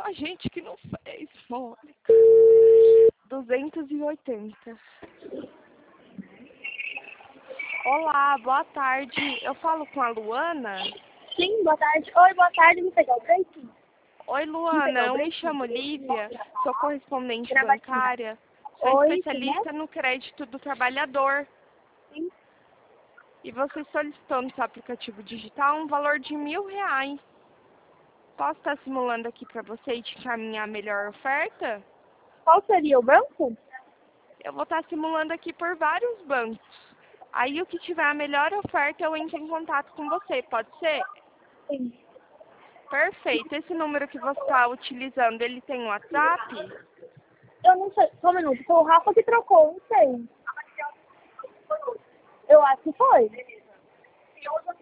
a gente que não fez, Mônica. 280. Olá, boa tarde. Eu falo com a Luana? Sim, boa tarde. Oi, boa tarde. Me pegar o break? Oi, Luana. Eu me chamo Lívia, sou correspondente bancária. Sou Oi, especialista no crédito do trabalhador. Sim. E você solicitou no seu aplicativo digital um valor de R$ 1.000. Posso estar simulando aqui para você e te encaminhar a melhor oferta? Qual seria o banco? Eu vou estar simulando aqui por vários bancos. Aí o que tiver a melhor oferta eu entro em contato com você, pode ser? Sim. Perfeito. Esse número que você está utilizando, ele tem WhatsApp? Eu não sei. Só um minuto. Foi o Rafa que trocou, não sei. Eu acho que foi.